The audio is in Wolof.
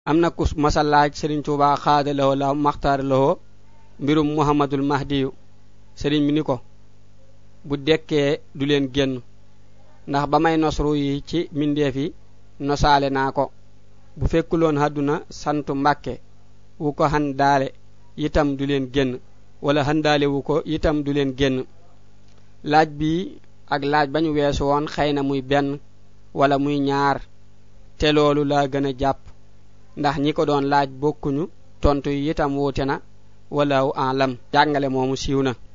amna ku masalaaj Serigne Touba xaadaloo la maxtaaraloo mbirum Muhammadul Mahdi Serigne mi ni ko bu dekkee du leen génn ndax ba may nosru yi ci mindeef yi nosaale naa ko bu fekkuloon àdduna santu Mbàkke wu ko handaale itam du leen génn wala handaale wu ko itam du leen génn laaj bi ak laaj bañu weesu woon xëy na muy benn wala muy ñaar te loolu laa gën a jàpp ndax ñi ko doon laaj bokkuñu tontu yi itam wuute na walaahu a'lam jàngale moomu siiw na